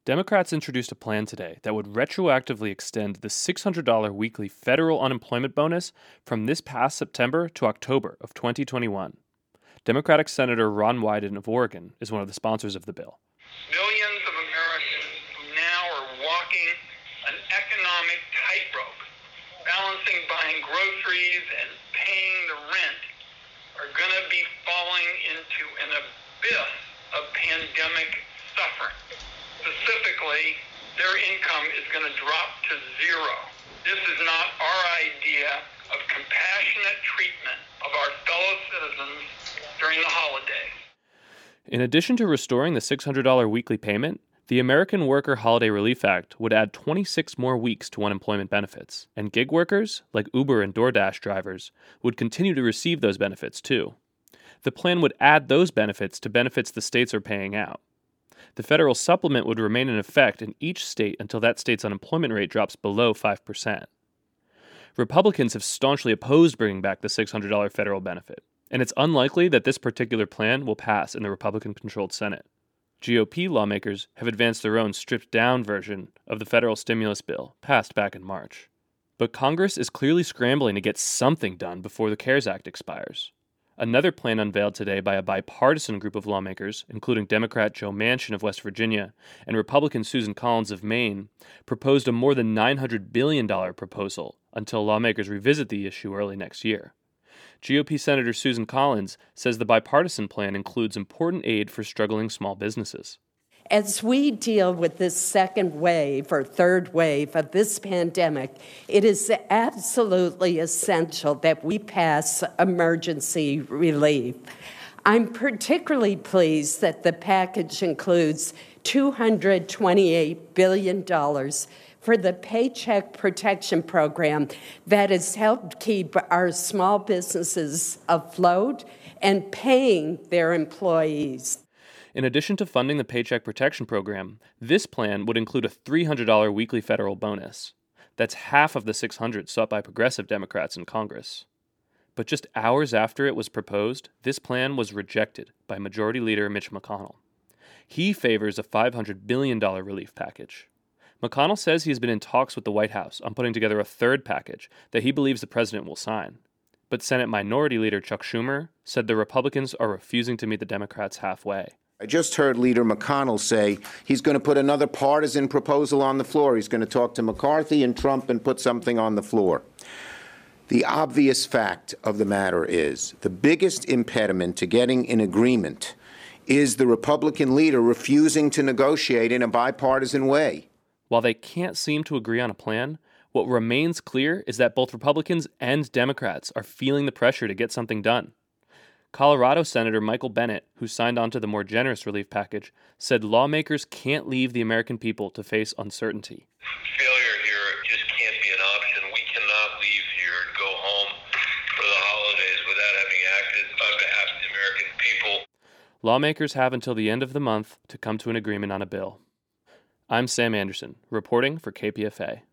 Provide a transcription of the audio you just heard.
Democrats introduced a plan today that would retroactively extend the $600 weekly federal unemployment bonus from this past September to October of 2021. Democratic Senator Ron Wyden of Oregon is one of the sponsors of the bill. Millions of Americans who now are walking an economic tightrope, balancing buying groceries and paying the rent, are going to be falling into an abyss of pandemic suffering. Specifically, their income is going to drop to zero. This is not our idea of compassionate treatment of our fellow citizens during the holidays. In addition to restoring the $600 weekly payment, the American Worker Holiday Relief Act would add 26 more weeks to unemployment benefits, and gig workers, like Uber and DoorDash drivers, would continue to receive those benefits too. The plan would add those benefits to benefits the states are paying out. The federal supplement would remain in effect in each state until that state's unemployment rate drops below 5%. Republicans have staunchly opposed bringing back the $600 federal benefit, and it's unlikely that this particular plan will pass in the Republican-controlled Senate. GOP lawmakers have advanced their own stripped-down version of the federal stimulus bill passed back in March. But Congress is clearly scrambling to get something done before the CARES Act expires. Another plan unveiled today by a bipartisan group of lawmakers, including Democrat Joe Manchin of West Virginia and Republican Susan Collins of Maine, proposed a more than $900 billion proposal until lawmakers revisit the issue early next year. GOP Senator Susan Collins says the bipartisan plan includes important aid for struggling small businesses. As we deal with this second wave or third wave of this pandemic, it is absolutely essential that we pass emergency relief. I'm particularly pleased that the package includes $228 billion for the Paycheck Protection Program that has helped keep our small businesses afloat and paying their employees. In addition to funding the Paycheck Protection Program, this plan would include a $300 weekly federal bonus. That's half of the $600 sought by progressive Democrats in Congress. But just hours after it was proposed, this plan was rejected by Majority Leader Mitch McConnell. He favors a $500 billion relief package. McConnell says he has been in talks with the White House on putting together a third package that he believes the president will sign. But Senate Minority Leader Chuck Schumer said the Republicans are refusing to meet the Democrats halfway. I just heard Leader McConnell say he's going to put another partisan proposal on the floor. He's going to talk to McCarthy and Trump and put something on the floor. The obvious fact of the matter is the biggest impediment to getting an agreement is the Republican leader refusing to negotiate in a bipartisan way. While they can't seem to agree on a plan, what remains clear is that both Republicans and Democrats are feeling the pressure to get something done. Colorado Senator Michael Bennet, who signed on to the more generous relief package, said lawmakers can't leave the American people to face uncertainty. Failure here just can't be an option. We cannot leave here and go home for the holidays without having acted on behalf of the American people. Lawmakers have until the end of the month to come to an agreement on a bill. I'm Sam Anderson, reporting for KPFA.